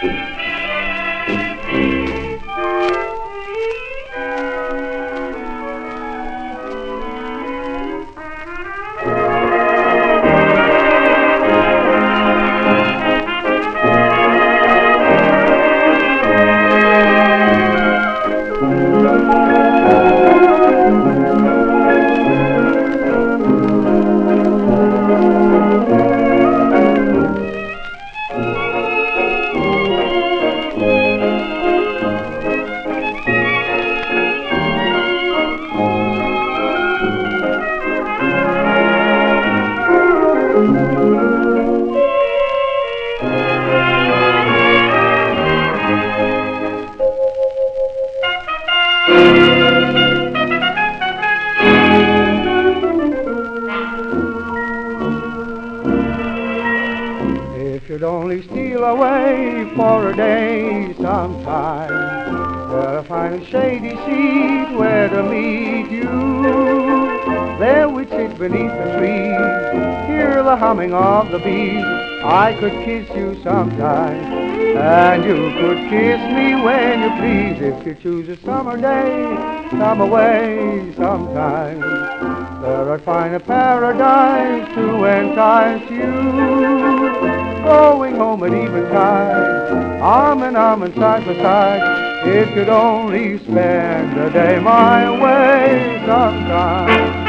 If you'd only steal away for a day sometime, where to find a shady seat where to meet you. There we'd sit beneath the trees, hear the humming of the bees. I could kiss you sometime, and you could kiss me when you please. If you choose a summer day, come away sometime. There I'd find a paradise to entice you. Going home at eventide, arm in arm and side by side. If you'd only spend a day my way sometime.